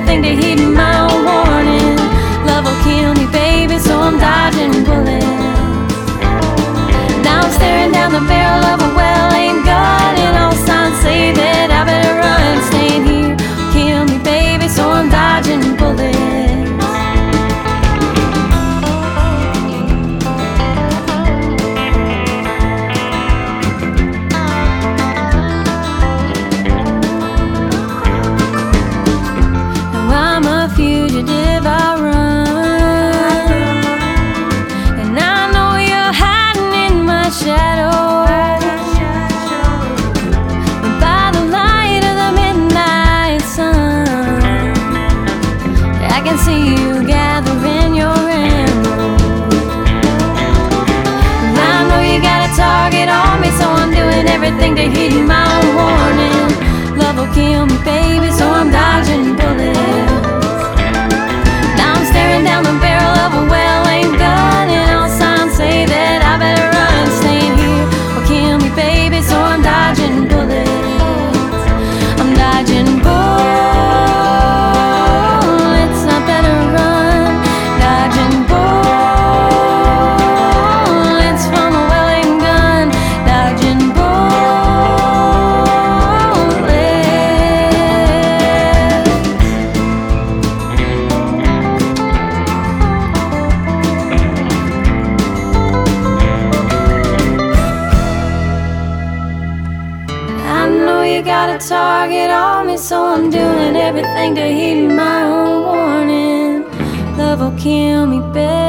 everything to heed my own warning. Love will kill me, baby, so I'm dodging bullets. Now I'm staring down the barrel of a well-aimed gun, and all signs say that I better run. Staying here will kill me, baby, so I'm dodging bullets. Fugitive, I run, and I know you're hiding in my shadow. But by the light of the midnight sun, I can see you gathering your emerald. And I know you got a target on me, so I'm doing everything to heed my own warning. Love will kill me, baby, so I'm dodging bullets. Staring down the barrel of a well-aimed gun, and all signs say that I better run. Staying here will kill me, baby, so I'm dodging bullets. I'm dodging bullets, I better run. Dodging bullets from a well-aimed gun. Dodging you got a target on me, so I'm doing everything to heed my own warning. Love will kill me, baby.